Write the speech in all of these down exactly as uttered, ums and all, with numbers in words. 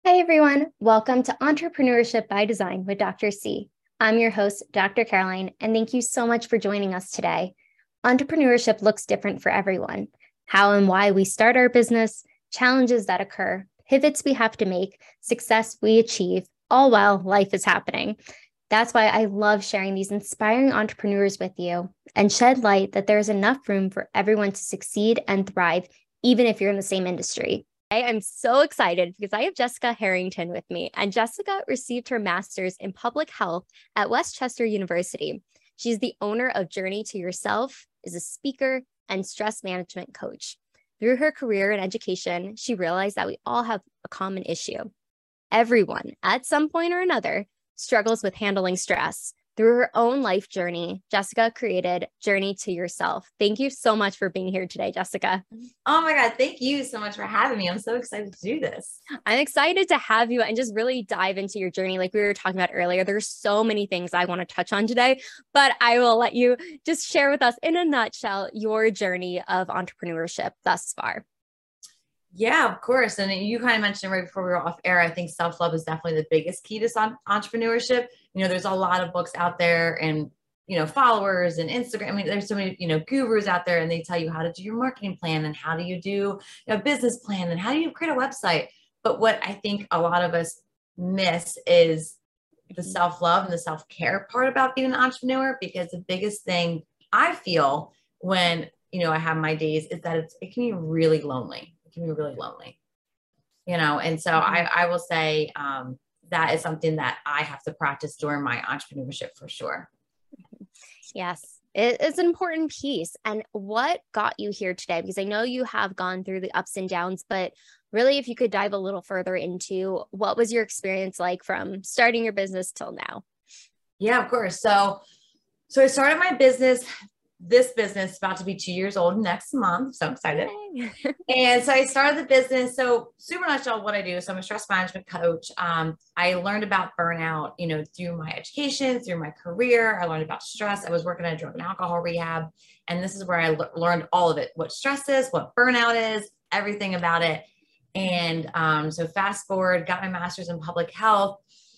Hi, everyone. Welcome to Entrepreneurship by Design with Doctor C. I'm your host, Doctor Caroline, and thank you so much for joining us today. Entrepreneurship looks different for everyone. How and why we start our business, challenges that occur, pivots we have to make, success we achieve, all while life is happening. That's why I love sharing these inspiring entrepreneurs with you and shed light that there is enough room for everyone to succeed and thrive, even if you're in the same industry. I'm so excited because I have Jessica Harrington with me, and Jessica received her master's in public health at West Chester University. She's the owner of Journey to Yourself, is a speaker and stress management coach. Through her career in education, she realized that we all have a common issue. Everyone, at some point or another, struggles with handling stress. Through her own life journey, Jessica created Journey to Yourself. Thank you so much for being here today, Jessica. Oh my God, thank you so much for having me. I'm so excited to do this. I'm excited to have you and just really dive into your journey. Like we were talking about earlier, there's so many things I want to touch on today, but I will let you just share with us in a nutshell your journey of entrepreneurship thus far. Yeah, of course. And you kind of mentioned right before we were off air, I think self-love is definitely the biggest key to entrepreneurship. You know, there's a lot of books out there and, you know, followers and Instagram. I mean, there's so many, you know, gurus out there and they tell you how to do your marketing plan and how do you do a business plan and how do you create a website. But what I think a lot of us miss is the self-love and the self-care part about being an entrepreneur, because the biggest thing I feel when, you know, I have my days is that it's, it can be really lonely. Can be really lonely, you know? And so mm-hmm. I, I will say um, that is something that I have to practice during my entrepreneurship for sure. Yes, it is an important piece. And what got you here today? Because I know you have gone through the ups and downs, but really, if you could dive a little further into what was your experience like from starting your business till now? Yeah, of course. So, so I started my business. This business is about to be two years old next month. So excited. And so I started the business. So super nutshell, what I do. So I'm a stress management coach. Um, I learned about burnout, you know, through my education, through my career. I learned about stress. I was working at a drug and alcohol rehab. And this is where I le- learned all of it, what stress is, what burnout is, everything about it. And um, so fast forward, got my master's in public health.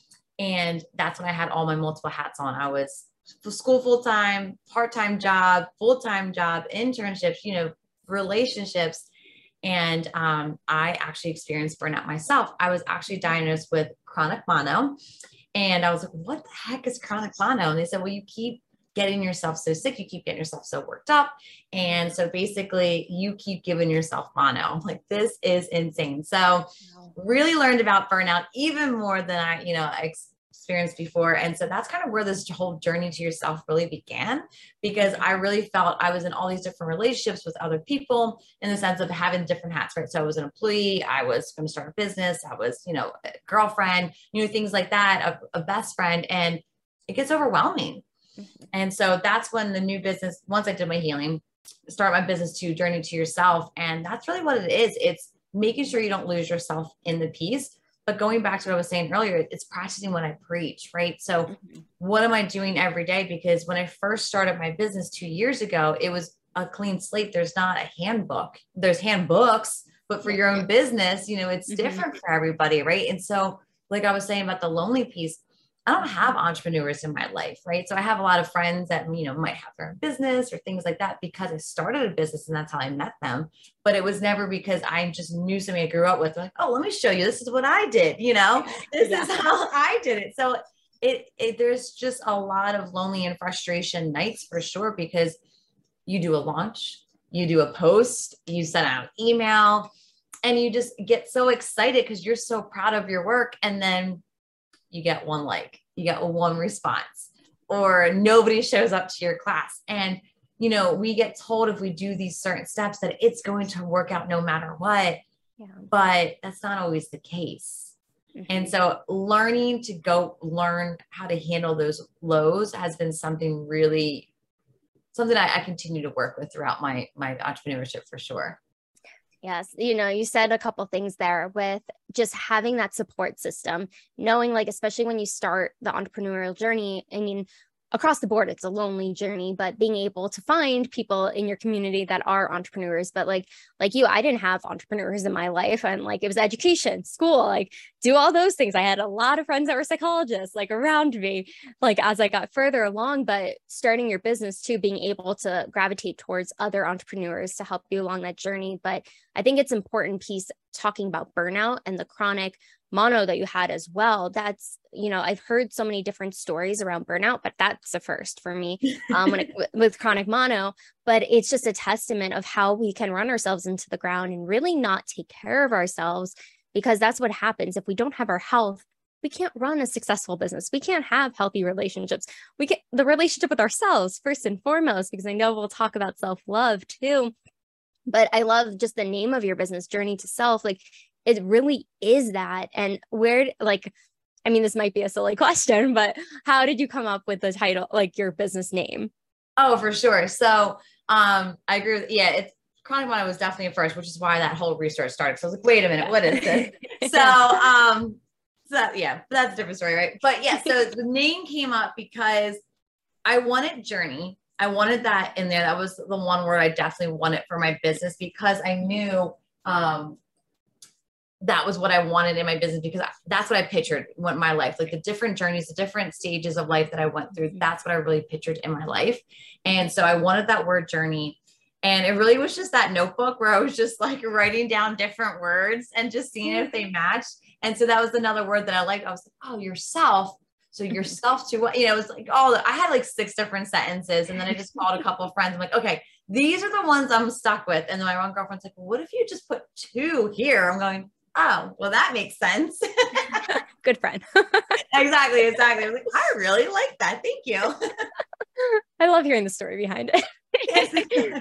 And that's when I had all my multiple hats on. I was school full-time, part-time job, full-time job, internships, you know, relationships. And um, I actually experienced burnout myself. I was actually diagnosed with chronic mono. And I was like, what the heck is chronic mono? And they said, well, you keep getting yourself so sick. You keep getting yourself so worked up. And so basically you keep giving yourself mono. I'm like, this is insane. So really learned about burnout even more than I, you know, ex- experienced before. And so that's kind of where this whole journey to yourself really began, because I really felt I was in all these different relationships with other people in the sense of having different hats, right? So I was an employee, I was going to start a business, I was, you know, a girlfriend, you know, things like that, a, a best friend, and it gets overwhelming. Mm-hmm. And so that's when the new business, once I did my healing, start my business to Journey to Yourself. And that's really what it is. It's making sure you don't lose yourself in the piece. But going back to what I was saying earlier, it's practicing what I preach, right? So mm-hmm. what am I doing every day? Because when I first started my business two years ago, it was a clean slate. There's not a handbook. There's handbooks, but for your own business, you know, it's mm-hmm. different for everybody, right? And so like I was saying about the lonely piece, I don't have entrepreneurs in my life, right? So I have a lot of friends that, you know, might have their own business or things like that because I started a business and that's how I met them. But it was never because I just knew somebody I grew up with. Like, oh, let me show you. This is what I did. You know, this yeah. is how I did it. So it, it, there's just a lot of lonely and frustration nights for sure, because you do a launch, you do a post, you send out an email, and you just get so excited because you're so proud of your work. And then you get one like, you get one response, or nobody shows up to your class. And, you know, we get told if we do these certain steps that it's going to work out no matter what, yeah. but that's not always the case. Mm-hmm. And so learning to go learn how to handle those lows has been something really, something I, I continue to work with throughout my, my entrepreneurship for sure. Yes. You know, you said a couple things there with just having that support system, knowing like, especially when you start the entrepreneurial journey, I mean, across the board, it's a lonely journey, but being able to find people in your community that are entrepreneurs. But like, like you, I didn't have entrepreneurs in my life. And like, it was education, school, like do all those things. I had a lot of friends that were psychologists like around me, like as I got further along, but starting your business too, being able to gravitate towards other entrepreneurs to help you along that journey. But I think it's important piece talking about burnout and the chronic mono that you had as well. That's, you know, I've heard so many different stories around burnout, but that's the first for me um, when it, with chronic mono. But it's just a testament of how we can run ourselves into the ground and really not take care of ourselves, because that's what happens. If we don't have our health, we can't run a successful business. We can't have healthy relationships. We get the relationship with ourselves first and foremost, because I know we'll talk about self-love too. But I love just the name of your business, Journey to Self. Like, it really is that. And where, like, I mean, this might be a silly question, but how did you come up with the title, like your business name? Oh, for sure. So um, I agree with, yeah, it's chronic mono was definitely a first, which is why that whole research started. So I was like, wait a minute, what is this? so, um, so yeah, that's a different story, right? But yeah, so the name came up because I wanted Journey. I wanted that in there. That was the one word I definitely wanted for my business, because I knew, um, that was what I wanted in my business, because that's what I pictured in my life, like the different journeys, the different stages of life that I went through. That's what I really pictured in my life. And so I wanted that word journey. And it really was just that notebook where I was just like writing down different words and just seeing if they matched. And so that was another word that I liked. I was like, oh, yourself. So yourself to what, you know, it was like, oh, I had like six different sentences. And then I just called a couple of friends. I'm like, okay, these are the ones I'm stuck with. And then my one girlfriend's like, well, what if you just put two here? I'm going, oh, well, that makes sense. Good friend. Exactly. Exactly. I was like, I really like that. Thank you. I love hearing the story behind it.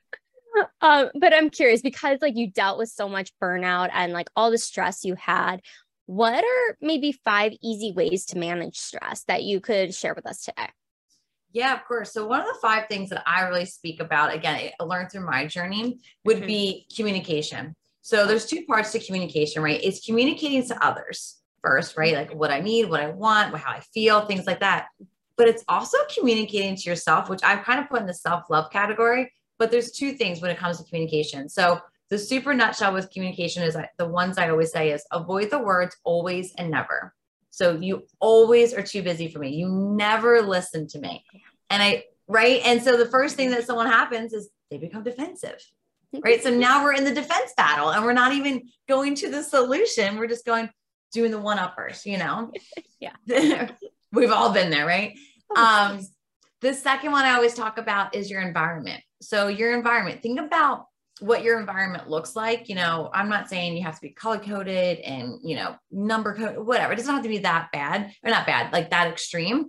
um, but I'm curious, because like you dealt with so much burnout and like all the stress you had, what are maybe five easy ways to manage stress that you could share with us today? Yeah, of course. So one of the five things that I really speak about, again, I learned through my journey, would mm-hmm. be communication. So there's two parts to communication, right? It's communicating to others first, right? Like what I need, what I want, how I feel, things like that. But it's also communicating to yourself, which I've kind of put in the self-love category. But there's two things when it comes to communication. So the super nutshell with communication is the ones I always say is avoid the words always and never. So you always are too busy for me. You never listen to me. And I, right. And so the first thing that someone happens is they become defensive. Right. So now we're in the defense battle and we're not even going to the solution. We're just going, doing the one uppers, you know? Yeah. We've all been there, right? Um, the second one I always talk about is your environment. So your environment, think about what your environment looks like. You know, I'm not saying you have to be color coded and, you know, number code, whatever. It doesn't have to be that bad or not bad, like that extreme,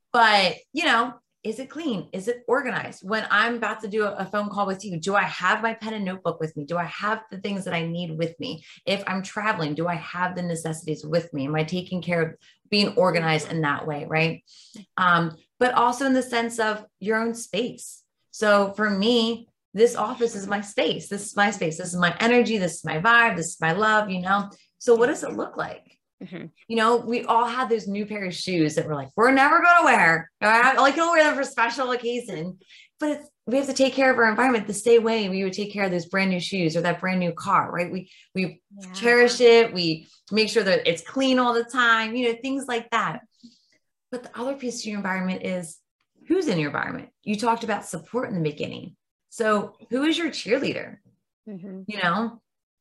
but you know, is it clean? Is it organized? When I'm about to do a phone call with you, do I have my pen and notebook with me? Do I have the things that I need with me? If I'm traveling, do I have the necessities with me? Am I taking care of being organized in that way? Right. Um, but also in the sense of your own space. So for me, this office is my space. This is my space. This is my energy. This is my vibe. This is my love, you know? So what does it look like? Mm-hmm. You know, we all had those new pair of shoes that we're like, we're never going to wear. I only can wear them for special occasion. But it's, we have to take care of our environment the same way we would take care of those brand new shoes or that brand new car, right? We we yeah. cherish it. We make sure that it's clean all the time, you know, things like that. But the other piece of your environment is who's in your environment. You talked about support in the beginning. So who is your cheerleader? Mm-hmm. You know,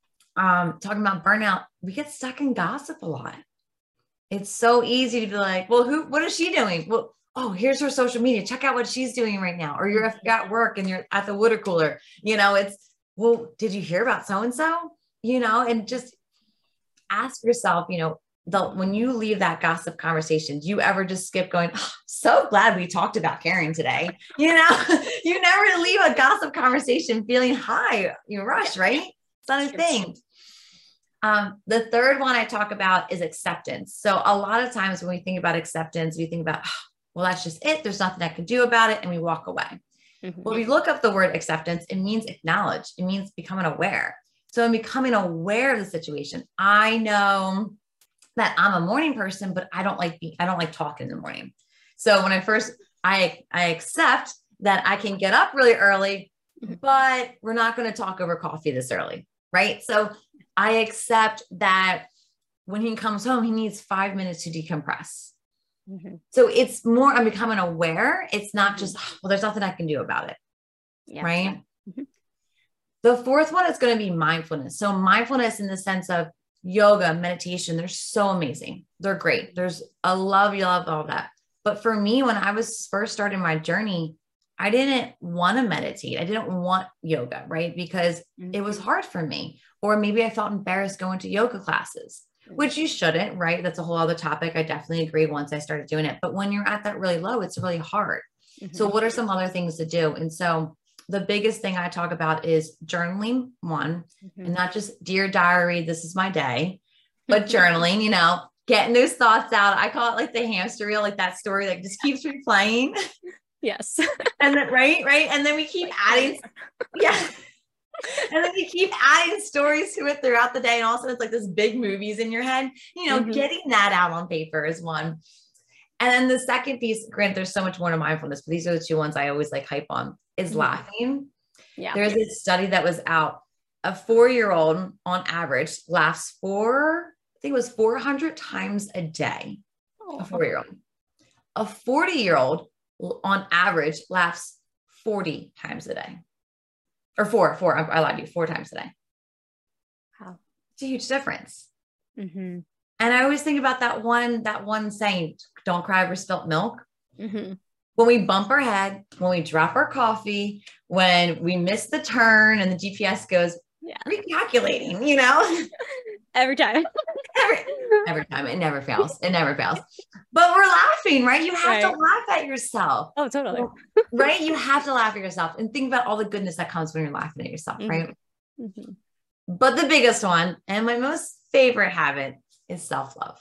um, talking about burnout, we get stuck in gossip a lot. It's so easy to be like, well, who, what is she doing? Well, oh, here's her social media. Check out what she's doing right now. Or you're at work and you're at the water cooler. You know, it's, well, did you hear about so-and-so? You know, and just ask yourself, you know, the, when you leave that gossip conversation, do you ever just skip going, oh, so glad we talked about caring today? You know, you never leave a gossip conversation feeling high, you rush, right? It's not a thing. Um, the third one I talk about is acceptance. So a lot of times when we think about acceptance, we think about, oh, well, that's just it. There's nothing I can do about it. And we walk away. Mm-hmm. Well, if you look up the word acceptance, it means acknowledge. It means becoming aware. So I'm becoming aware of the situation. I know that I'm a morning person, but I don't like, be, I don't like talking in the morning. So when I first, I, I accept that I can get up really early, but we're not going to talk over coffee this early. Right. So I accept that when he comes home, he needs five minutes to decompress. Mm-hmm. So it's more, I'm becoming aware. It's not just, oh, well, there's nothing I can do about it. Yeah. Right. Mm-hmm. The fourth one is going to be mindfulness. So mindfulness in the sense of yoga, meditation, they're so amazing. They're great. There's a love, you love all that. But for me, when I was first starting my journey, I didn't want to meditate. I didn't want yoga, right? Because mm-hmm. it was hard for me. Or maybe I felt embarrassed going to yoga classes, mm-hmm. which you shouldn't, right? That's a whole other topic. I definitely agree once I started doing it. But when you're at that really low, it's really hard. Mm-hmm. So what are some other things to do? And so the biggest thing I talk about is journaling, one, mm-hmm. and not just dear diary, this is my day, but journaling, you know, getting those thoughts out. I call it like the hamster wheel, like that story that just keeps replaying. Yes. And then, right, right. And then we keep adding, yeah. And then you keep adding stories to it throughout the day. And also it's like this big movies in your head, you know, mm-hmm. getting that out on paper is one. And then the second piece, Grant, there's so much more to mindfulness, but these are the two ones I always like hype on, is mm-hmm. laughing. Yeah. There's a study that was out. A four-year-old on average laughs four, I think it was four hundred times a day. Oh. A four-year-old. A forty-year-old on average laughs forty times a day. Or four, four, I lied to you, four times a day. Wow. It's a huge difference. Mm-hmm. And I always think about that one, that one saying, don't cry over spilt milk. Mm-hmm. When we bump our head, when we drop our coffee, when we miss the turn and the G P S goes, yeah. recalculating, you know, every time, every, every time it never fails. It never fails, but we're laughing, right? You have right. to laugh at yourself. Oh, totally. Right. You have to laugh at yourself and think about all the goodness that comes when you're laughing at yourself. Mm-hmm. Right. Mm-hmm. But the biggest one and my most favorite habit is self-love.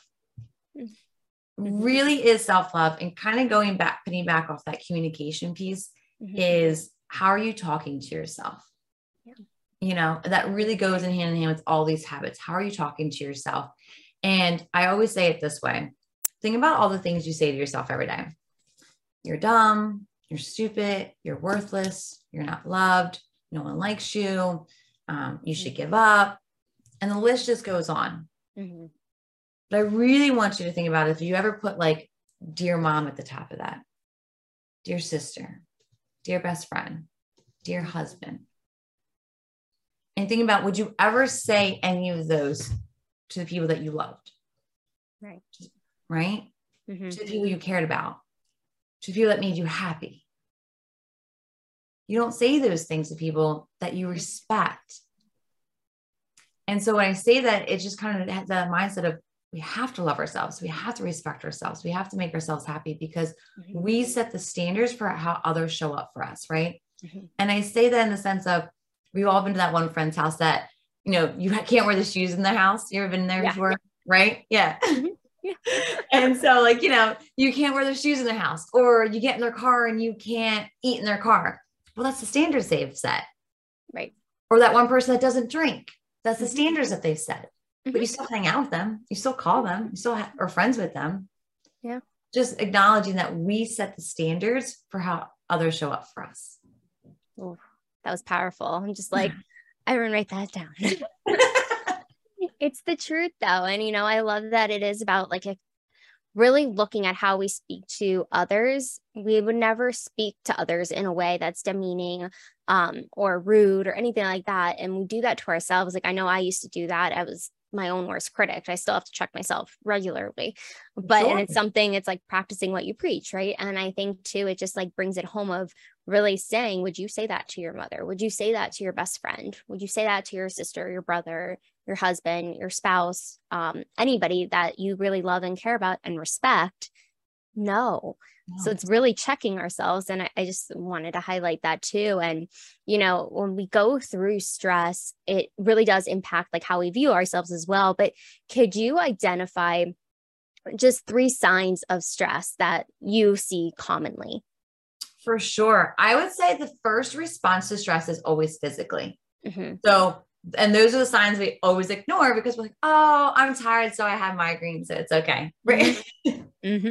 Mm-hmm. Really is self-love, and kind of going back, putting back off that communication piece mm-hmm. is how are you talking to yourself? Yeah. You know, that really goes in hand in hand with all these habits. How are you talking to yourself? And I always say it this way. Think about all the things you say to yourself every day. You're dumb. You're stupid. You're worthless. You're not loved. No one likes you. Um, you should give up. And the list just goes on. Mm-hmm. But I really want you to think about it. If you ever put like, dear mom at the top of that, dear sister, dear best friend, dear husband, and think about, would you ever say any of those to the people that you loved? Right. Right. Mm-hmm. To the people you cared about, to the people that made you happy. You don't say those things to people that you respect. And so when I say that, it just kind of has that mindset of, we have to love ourselves. We have to respect ourselves. We have to make ourselves happy because mm-hmm. we set the standards for how others show up for us. Right. Mm-hmm. And I say that in the sense of, we've all been to that one friend's house that, you know, you can't wear the shoes in their house. You ever been there yeah. before? Right. Yeah. Mm-hmm. Yeah. And so like, you know, you can't wear their shoes in their house, or you get in their car and you can't eat in their car. Well, that's the standards they've set. Right. Or that one person that doesn't drink. That's the standards that they've set. But you still hang out with them. You still call them. You still ha- are friends with them. Yeah. Just acknowledging that we set the standards for how others show up for us. Ooh, that was powerful. I'm just like, everyone write that down. It's the truth though. And, you know, I love that it is about like a, really looking at how we speak to others. We would never speak to others in a way that's demeaning um, or rude or anything like that. And we do that to ourselves. Like, I know I used to do that. I was my own worst critic. I still have to check myself regularly, but, sure. and it's something, it's like practicing what you preach. Right. And I think too, it just like brings it home of really saying, would you say that to your mother? Would you say that to your best friend? Would you say that to your sister, your brother, your husband, your spouse, um, anybody that you really love and care about and respect? No. No. So it's really checking ourselves. And I, I just wanted to highlight that too. And, you know, when we go through stress, it really does impact like how we view ourselves as well. But could you identify just three signs of stress that you see commonly? For sure. I would say the first response to stress is always physically. Mm-hmm. So, and those are the signs we always ignore because we're like, oh, I'm tired, so I have migraines, so it's okay. Right. Mm-hmm.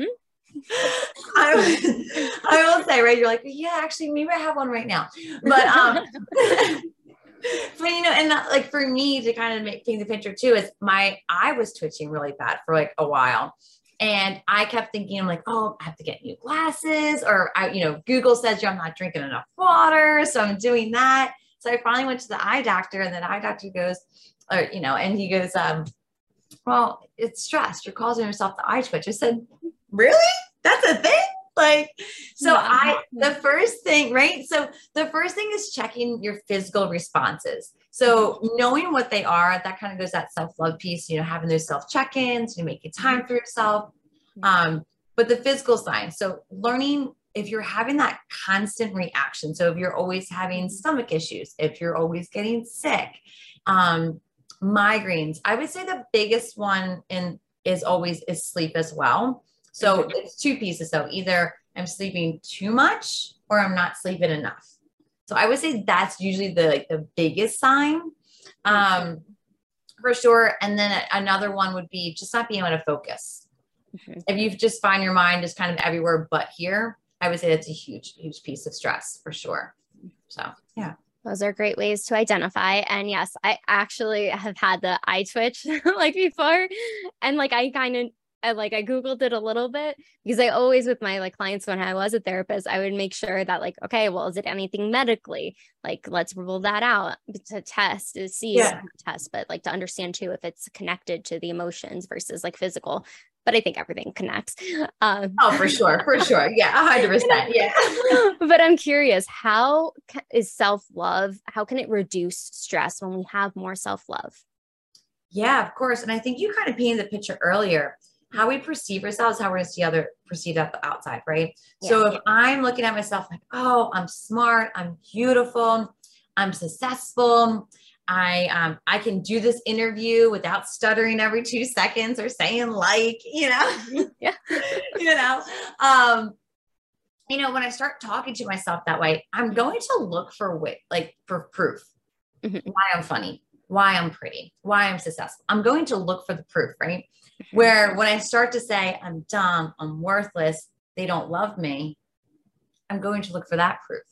I, I will say, right. You're like, yeah, actually, maybe I have one right now, but, um, But you know, and not, like for me to kind of make paint the picture too, is my eye was twitching really bad for like a while. And I kept thinking, I'm like, oh, I have to get new glasses, or I, you know, Google says I'm not drinking enough water. So I'm doing that. So I finally went to the eye doctor, and the eye doctor goes, or, you know, and he goes, um, well, it's stress. You're causing yourself the eye twitch. I said, really? That's a thing? Like, so yeah. I, the first thing, right? So the first thing is checking your physical responses. So knowing what they are, that kind of goes that self-love piece, you know, having those self-check-ins, you know, making time for yourself. Um, but the physical signs. So learning if you're having that constant reaction. So if you're always having stomach issues, if you're always getting sick, um, migraines, I would say the biggest one in is always is sleep as well. So it's two pieces. So either I'm sleeping too much or I'm not sleeping enough. So I would say that's usually the, like the biggest sign, um, for sure. And then another one would be just not being able to focus. Mm-hmm. If you just find your mind just kind of everywhere, but here, I would say that's a huge, huge piece of stress for sure. So, yeah. Those are great ways to identify. And yes, I actually have had the eye twitch like before. And like, I kind of, I like, I Googled it a little bit because I always, with my like clients, when I was a therapist, I would make sure that like, okay, well, is it anything medically? Like, let's rule that out to test, to see, yeah. test, but like to understand too, if it's connected to the emotions versus like physical. But I think everything connects. Um, oh, for sure. For sure. Yeah. A hundred percent. Yeah. But I'm curious, how is self-love? How can it reduce stress when we have more self-love? Yeah, of course. And I think you kind of painted the picture earlier. How we perceive ourselves, how we're going to see other perceived at the outside, right? Yeah. So if I'm looking at myself like, oh, I'm smart, I'm beautiful, I'm successful, I um I can do this interview without stuttering every two seconds or saying like, you know, yeah, you know, um, you know, when I start talking to myself that way, I'm going to look for wit, like for proof, mm-hmm. why I'm funny, why I'm pretty, why I'm successful. I'm going to look for the proof, right? Where when I start to say I'm dumb, I'm worthless, they don't love me, I'm going to look for that proof,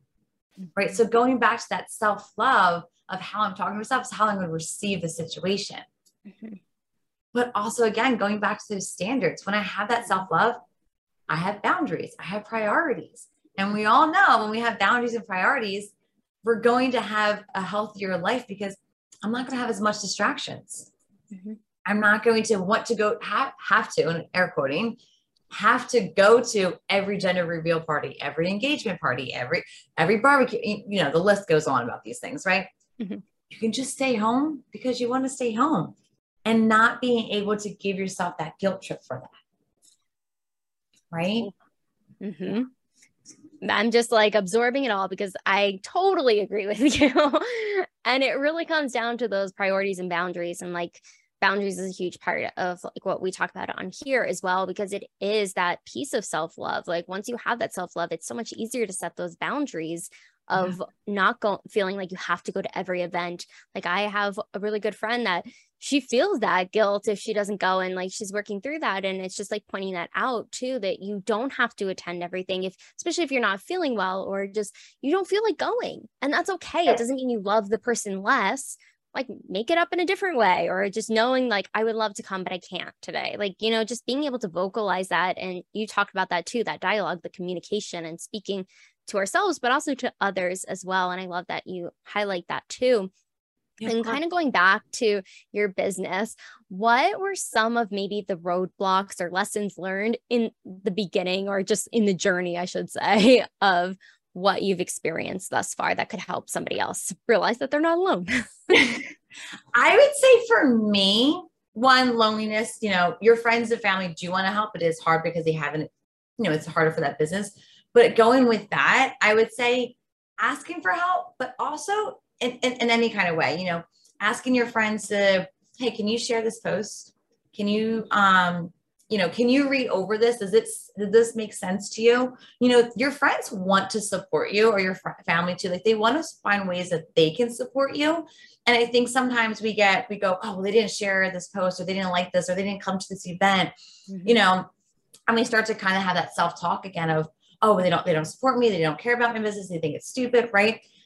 right? So going back to that self-love of how I'm talking to myself is how I'm going to receive the situation. Mm-hmm. But also, again, going back to those standards, when I have that self-love, I have boundaries, I have priorities. And we all know when we have boundaries and priorities, we're going to have a healthier life because I'm not going to have as much distractions. Mm-hmm. I'm not going to want to go have, have to, and air quoting, have to go to every gender reveal party, every engagement party, every, every barbecue, you know, the list goes on about these things, right? Mm-hmm. You can just stay home because you want to stay home and not being able to give yourself that guilt trip for that. Right? Mm-hmm. I'm just like absorbing it all because I totally agree with you. And it really comes down to those priorities and boundaries, and like, boundaries is a huge part of like what we talk about on here as well, because it is that piece of self-love. Like once you have that self-love, it's so much easier to set those boundaries of yeah. not going, feeling like you have to go to every event. Like I have a really good friend that she feels that guilt if she doesn't go, and like she's working through that. And it's just like pointing that out too, that you don't have to attend everything, if especially if you're not feeling well or just you don't feel like going. And that's okay. It doesn't mean you love the person less. Like make it up in a different way, or just knowing like, I would love to come, but I can't today. Like, you know, just being able to vocalize that. And you talked about that too, that dialogue, the communication and speaking to ourselves, but also to others as well. And I love that you highlight that too. Yeah. And kind of going back to your business, what were some of maybe the roadblocks or lessons learned in the beginning, or just in the journey, I should say, of what you've experienced thus far that could help somebody else realize that they're not alone? I would say for me, one, loneliness, you know, your friends and family do want to help. It is hard because they haven't, you know, it's harder for that business. But going with that, I would say asking for help, but also in, in, in any kind of way, you know, asking your friends to, hey, can you share this post? Can you, um, you know, can you read over this? Does it, does this make sense to you? You know, your friends want to support you, or your fr- family too. Like they want to find ways that they can support you. And I think sometimes we get, we go, oh, well, they didn't share this post, or they didn't like this, or they didn't come to this event, mm-hmm. you know, and we start to kind of have that self-talk again of, oh, they don't, they don't support me. They don't care about my business. They think it's stupid. Right.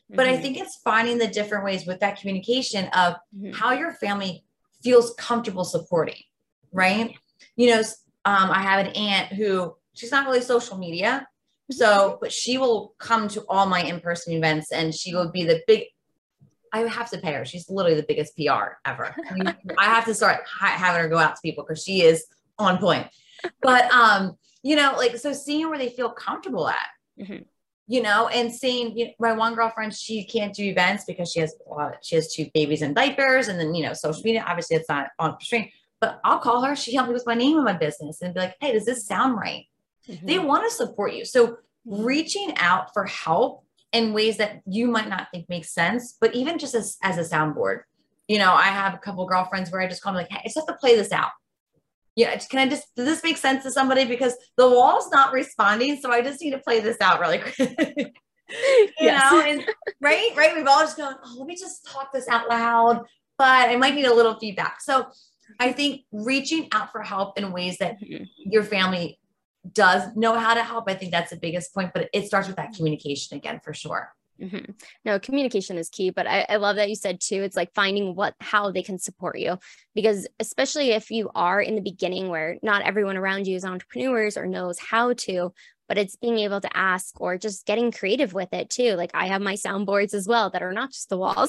But Mm-hmm. I think it's finding the different ways with that communication of Mm-hmm. how your family feels comfortable supporting, right? You know, um, I have an aunt who she's not really social media. So, but she will come to all my in-person events and she will be the big, I have to pay her. She's literally the biggest P R ever. I have to start having her go out to people because she is on point. But, um, you know, like, so seeing where they feel comfortable at, mm-hmm. you know, and seeing, you know, my one girlfriend, she can't do events because she has a lot, she has two babies in diapers and then, you know, social media, obviously it's not on stream, but I'll call her. She helped me with my name and my business and be like, hey, does this sound right? Mm-hmm. They want to support you. So reaching out for help in ways that you might not think make sense, but even just as, as a soundboard, you know, I have a couple girlfriends where I just call them like, hey, I just have to play this out. Yeah. Can I just, does this make sense to somebody? Because the wall's not responding. So I just need to play this out really quick. you yes. know, and right, right. We've all just gone, oh, let me just talk this out loud, but I might need a little feedback. So I think reaching out for help in ways that your family does know how to help. I think that's the biggest point, but it starts with that communication again, for sure. Mm-hmm. No, communication is key, but I, I love that you said too, it's like finding what, how they can support you, because especially if you are in the beginning where not everyone around you is entrepreneurs or knows how to, but it's being able to ask or just getting creative with it too. Like I have my soundboards as well that are not just the walls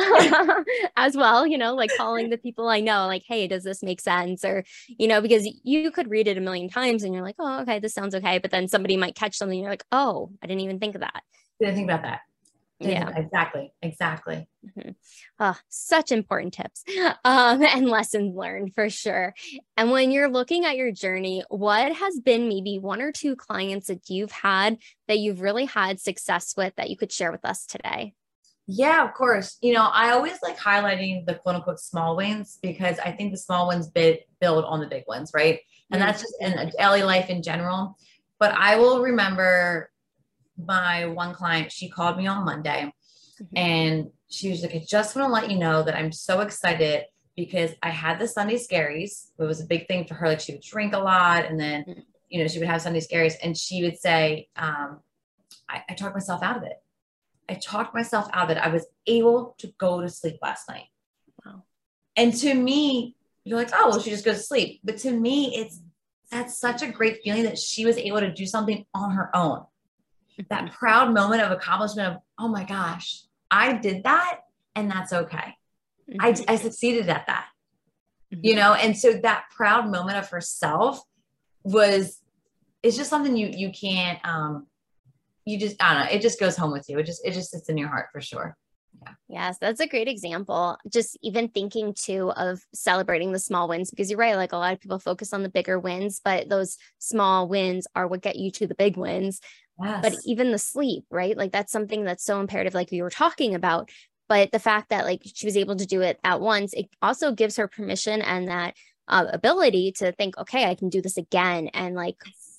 as well, you know, like calling the people I know, like, hey, does this make sense? Or, you know, because you could read it a million times and you're like, oh, okay, this sounds okay. But then somebody might catch something. And you're like, oh, I didn't even think of that. Didn't think about that. Yeah, exactly. Exactly. Mm-hmm. Oh, such important tips um, and lessons learned for sure. And when you're looking at your journey, what has been maybe one or two clients that you've had that you've really had success with that you could share with us today? Yeah, of course. You know, I always like highlighting the quote unquote small wins because I think the small ones bid, build on the big ones, right? And mm-hmm. that's just in L A life in general. But I will remember my one client, she called me on Monday mm-hmm. and she was like, I just want to let you know that I'm so excited because I had the Sunday scaries. It was a big thing for her. Like she would drink a lot and then, mm-hmm. you know, she would have Sunday scaries and she would say, um, I, I talked myself out of it. I talked myself out of it. I was able to go to sleep last night. Wow. And to me, you're like, oh, well, she just goes to sleep. But to me, it's, that's such a great feeling that she was able to do something on her own. That proud moment of accomplishment of, oh my gosh, I did that and that's okay. Mm-hmm. I, I succeeded at that, mm-hmm. you know? And so that proud moment of herself was, it's just something you, you can't, um, you just, I don't know, it just goes home with you. It just, it just sits in your heart for sure. Yeah. Yes, that's a great example. Just even thinking too of celebrating the small wins, because you're right. Like a lot of people focus on the bigger wins, but those small wins are what get you to the big wins. Yes. But even the sleep, right? Like that's something that's so imperative, like we were talking about. But the fact that like she was able to do it at once, it also gives her permission and that uh, ability to think, okay, I can do this again. And like,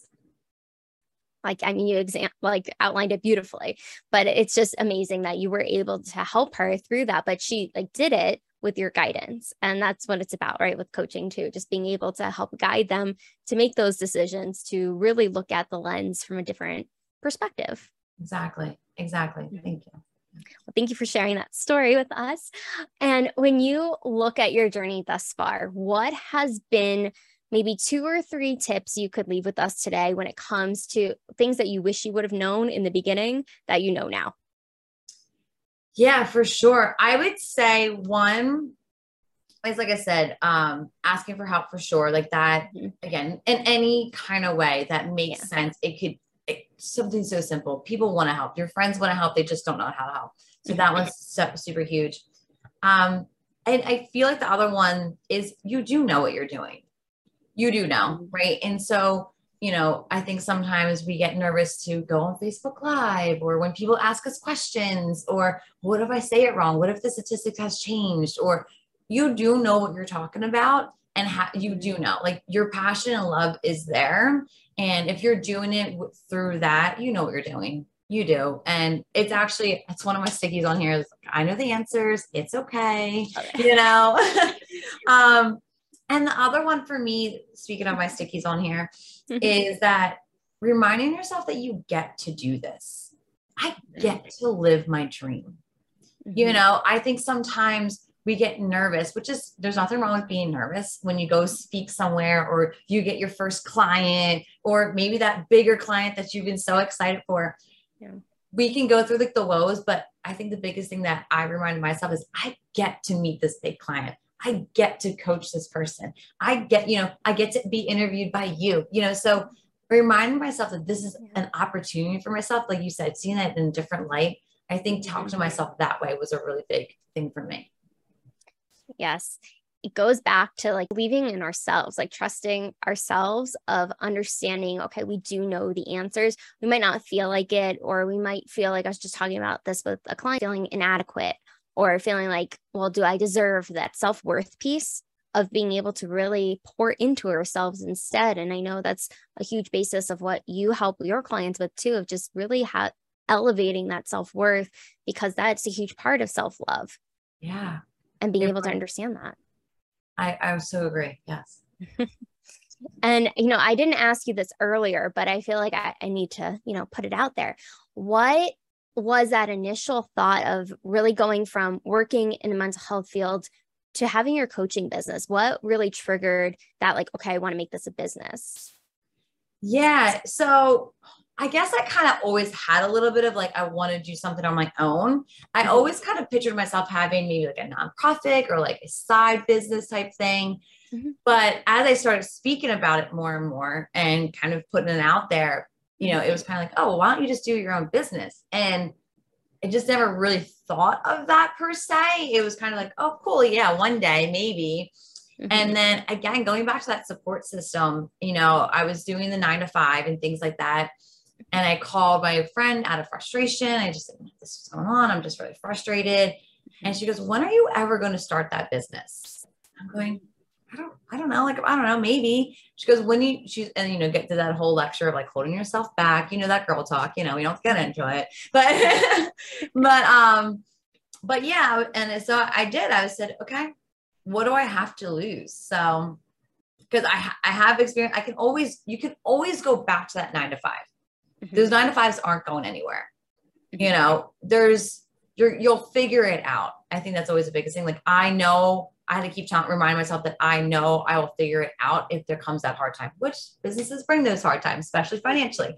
like, I mean, you exam like outlined it beautifully, but it's just amazing that you were able to help her through that. But she like did it with your guidance. And that's what it's about, right? With coaching too, just being able to help guide them to make those decisions, to really look at the lens from a different perspective. Exactly. Exactly. Thank you. Well, thank you for sharing that story with us. And when you look at your journey thus far, what has been maybe two or three tips you could leave with us today when it comes to things that you wish you would have known in the beginning that you know now? Yeah, for sure. I would say one is, like I said, um, asking for help for sure. Like that, mm-hmm. again, in any kind of way that makes yeah. sense. It could, it, something so simple. People want to help. Your friends want to help. They just don't know how to help. So that one's super, super huge. Um, and I feel like the other one is you do know what you're doing. You do know, right? And so, you know, I think sometimes we get nervous to go on Facebook Live or when people ask us questions or what if I say it wrong? What if the statistic has changed? Or you do know what you're talking about and how you do know, like your passion and love is there. And if you're doing it through that, you know what you're doing. You do. And it's actually, it's one of my stickies on here. It's like, I know the answers. It's okay. okay. You know? um, and the other one for me, speaking of my stickies on here, is that reminding yourself that you get to do this. I get to live my dream. Mm-hmm. You know, I think sometimes we get nervous, which is, there's nothing wrong with being nervous when you go speak somewhere, or you get your first client, or maybe that bigger client that you've been so excited for. Yeah. We can go through like the woes, but I think the biggest thing that I reminded myself is I get to meet this big client. I get to coach this person. I get, you know, I get to be interviewed by you, you know, so reminding myself that this is an opportunity for myself. Like you said, seeing it in a different light. I think talking to myself that way was a really big thing for me. Yes. It goes back to like believing in ourselves, like trusting ourselves, of understanding, okay, we do know the answers. We might not feel like it, or we might feel like, I was just talking about this with a client, feeling inadequate, or feeling like, well, do I deserve that self-worth piece of being able to really pour into ourselves instead? And I know that's a huge basis of what you help your clients with too, of just really ha- elevating that self-worth, because that's a huge part of self-love. Yeah. And being You're able right. to understand that. I, I so agree. Yes. And, you know, I didn't ask you this earlier, but I feel like I, I need to, you know, put it out there. What was that initial thought of really going from working in the mental health field to having your coaching business? What really triggered that, like, okay, I want to make this a business? Yeah. So I guess I kind of always had a little bit of like, I want to do something on my own. I mm-hmm. always kind of pictured myself having maybe like a nonprofit or like a side business type thing. Mm-hmm. But as I started speaking about it more and more and kind of putting it out there, you know, it was kind of like, oh, well, why don't you just do your own business? And I just never really thought of that per se. It was kind of like, oh, cool. Yeah, one day maybe. Mm-hmm. And then again, going back to that support system, you know, I was doing the nine to five and things like that. And I called my friend out of frustration. I just said, this is going on. I'm just really frustrated. And she goes, when are you ever going to start that business? I'm going, I don't, I don't know. Like, I don't know, maybe. She goes, when you, she's, and, you know, get to that whole lecture of like holding yourself back, you know, that girl talk, you know, we don't get into it, but, but, um, but yeah. And so I did, I said, okay, what do I have to lose? So, cause I, I have experience. I can always, you can always go back to that nine to five. Mm-hmm. Those nine to fives aren't going anywhere. Mm-hmm. You know, there's, you're, you'll figure it out. I think that's always the biggest thing. Like, I know I had to keep trying to remind myself that I know I will figure it out if there comes that hard time, which businesses bring those hard times, especially financially.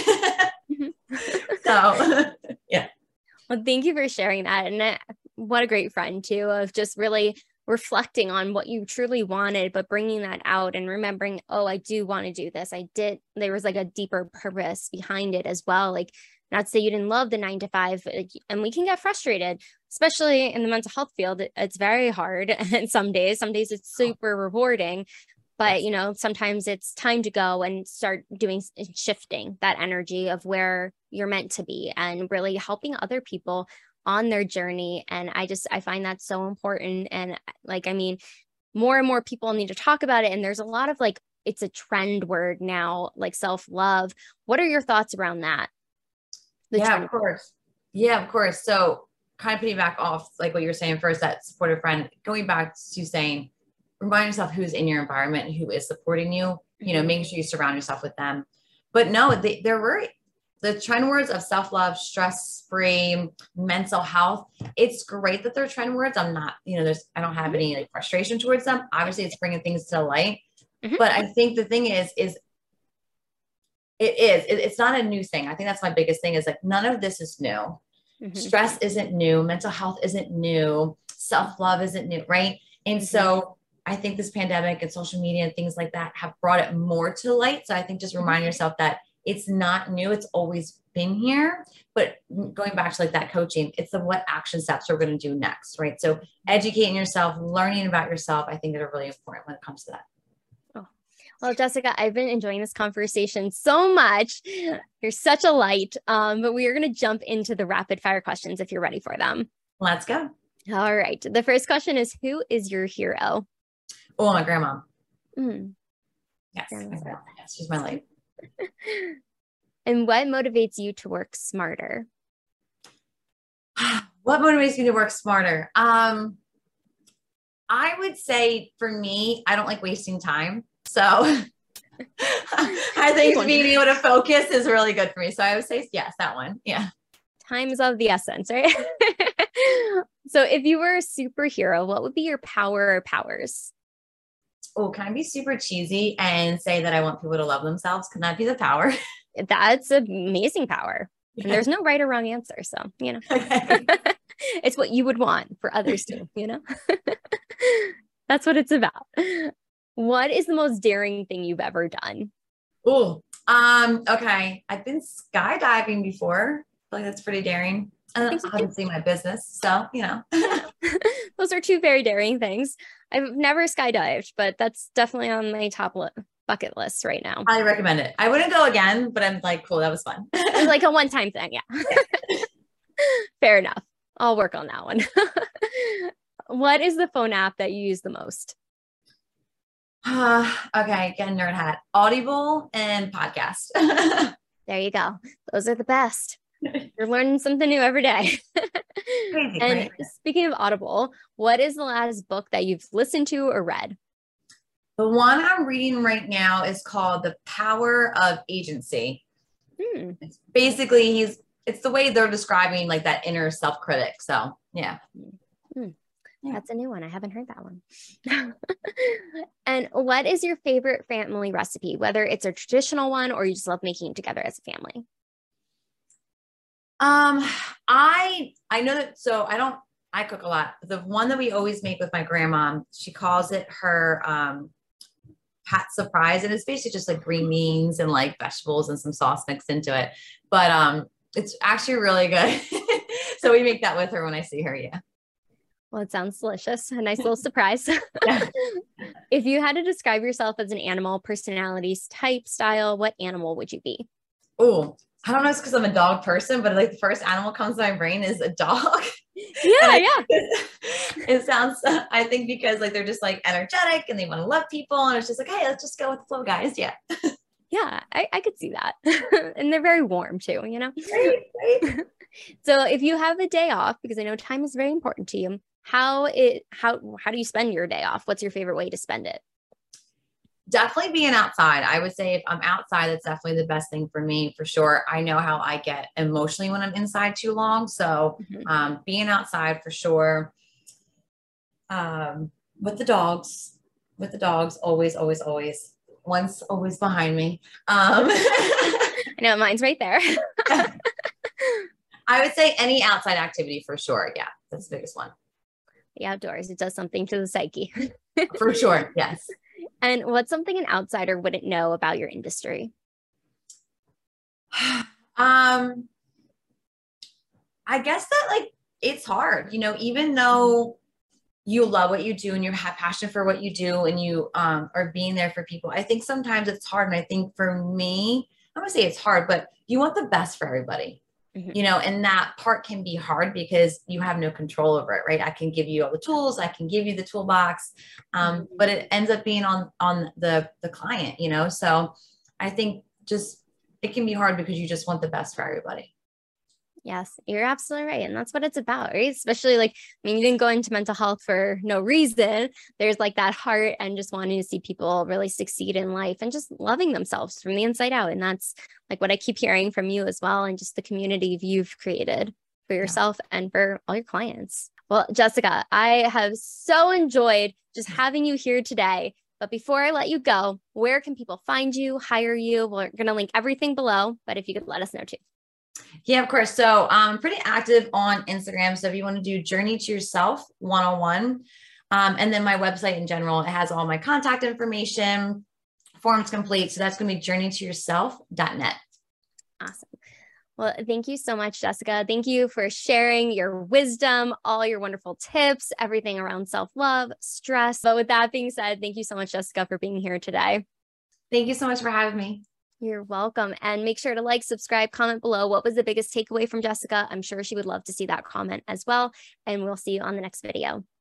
So, yeah. Well, thank you for sharing that. And what a great friend too, of just really reflecting on what you truly wanted, but bringing that out and remembering, oh, I do want to do this. I did. There was like a deeper purpose behind it as well. Like, not to say you didn't love the nine to five, but, and we can get frustrated, especially in the mental health field. It, it's very hard. And some days, some days it's super rewarding, but you know, sometimes it's time to go and start doing shifting that energy of where you're meant to be and really helping other people on their journey. And I just, I find that so important. And like, I mean, more and more people need to talk about it. And there's a lot of like, it's a trend word now, like self-love. What are your thoughts around that? The yeah, of course. Yeah, of course. So kind of putting back off like what you were saying first, that supportive friend, going back to saying, remind yourself who's in your environment, who is supporting you, you know, making sure you surround yourself with them. But no, they, they're very, the trend words of self-love, stress-free, mental health. It's great that they're trend words. I'm not, you know, there's, I don't have any like frustration towards them. Obviously it's bringing things to light, mm-hmm. but I think the thing is, is it is, it, it's not a new thing. I think that's my biggest thing is like, none of this is new. Mm-hmm. Stress isn't new. Mental health isn't new. Self-love isn't new. Right. And mm-hmm. so I think this pandemic and social media and things like that have brought it more to light. So I think just remind mm-hmm. yourself that it's not new. It's always been here, but going back to like that coaching, it's the what action steps we're going to do next, right? So educating yourself, learning about yourself, I think that are really important when it comes to that. Oh. Well, Jessica, I've been enjoying this conversation so much. You're such a light, um, but we are going to jump into the rapid fire questions if you're ready for them. Let's go. All right. The first question is, who is your hero? Oh, my grandma. Mm. Yes, my grandma. Yes, she's my life. And what motivates you to work smarter? What motivates me to work smarter? Um, I would say for me, I don't like wasting time. So I think being able to focus is really good for me. So I would say, yes, that one. Yeah. Time is of the essence, right? So if you were a superhero, what would be your power or powers? Oh, can I be super cheesy and say that I want people to love themselves? Can that be the power? That's an amazing power. And there's no right or wrong answer. So, you know, it's what you would want for others too, you know? That's what it's about. What is the most daring thing you've ever done? Oh, um, okay. I've been skydiving before. I feel like that's pretty daring. Uh, so obviously my business. So, you know. Those are two very daring things. I've never skydived, but that's definitely on my top li- bucket list right now. I recommend it. I wouldn't go again, but I'm like, cool, that was fun. It was like a one-time thing. Yeah. yeah. Fair enough. I'll work on that one. What is the phone app that you use the most? Uh, okay, get a nerd hat. Audible and podcast. There you go. Those are the best. You're learning something new every day. Crazy, and right? Speaking of Audible, what is the last book that you've listened to or read? The one I'm reading right now is called The Power of Agency. Hmm. It's basically, he's it's the way they're describing like that inner self-critic. So yeah. Hmm. That's a new one. I haven't heard that one. And what is your favorite family recipe, whether it's a traditional one or you just love making it together as a family? Um, I, I know that, so I don't, I cook a lot. The one that we always make with my grandma, she calls it her, um, pat surprise. And it's basically just like green beans and like vegetables and some sauce mixed into it. But, um, it's actually really good. So we make that with her when I see her. Yeah. Well, it sounds delicious. A nice little surprise. Yeah. If you had to describe yourself as an animal, personality type, style, what animal would you be? Oh, I don't know. It's because I'm a dog person, but like the first animal comes to my brain is a dog. Yeah, yeah. It sounds, I think because like, they're just like energetic and they want to love people. And it's just like, hey, let's just go with the flow, guys. Yeah. Yeah, I, I could see that. And they're very warm too, you know? Right, right. So if you have a day off, because I know time is very important to you, how it how how do you spend your day off? What's your favorite way to spend it? Definitely being outside. I would say if I'm outside, that's definitely the best thing for me, for sure. I know how I get emotionally when I'm inside too long. So mm-hmm. um, being outside for sure. Um, with the dogs, with the dogs, always, always, always. One's always behind me. Um, I know mine's right there. I would say any outside activity for sure. Yeah, that's the biggest one. The outdoors, it does something to the psyche. For sure, yes. And what's something an outsider wouldn't know about your industry? Um, I guess that like, it's hard, you know, even though you love what you do and you have passion for what you do and you um, are being there for people. I think sometimes it's hard. And I think for me, I'm gonna say it's hard, but you want the best for everybody. Mm-hmm. You know, and that part can be hard because you have no control over it, right? I can give you all the tools, I can give you the toolbox, um, mm-hmm. but it ends up being on on the the client, you know. So I think just it can be hard because you just want the best for everybody. Yes, you're absolutely right. And that's what it's about, right? Especially like, I mean, you didn't go into mental health for no reason. There's like that heart and just wanting to see people really succeed in life and just loving themselves from the inside out. And that's like what I keep hearing from you as well. And just the community you've created for yourself yeah. and for all your clients. Well, Jessica, I have so enjoyed just having you here today. But before I let you go, where can people find you, hire you? We're going to link everything below, but if you could let us know too. Yeah, of course. So I'm pretty active on Instagram. So if you want to do Journey to Yourself one-on-one, um, and then my website in general, it has all my contact information, forms complete. So that's going to be journey to yourself dot net. Awesome. Well, thank you so much, Jessica. Thank you for sharing your wisdom, all your wonderful tips, everything around self-love, stress. But with that being said, thank you so much, Jessica, for being here today. Thank you so much for having me. You're welcome. And make sure to like, subscribe, comment below. What was the biggest takeaway from Jessica? I'm sure she would love to see that comment as well. And we'll see you on the next video.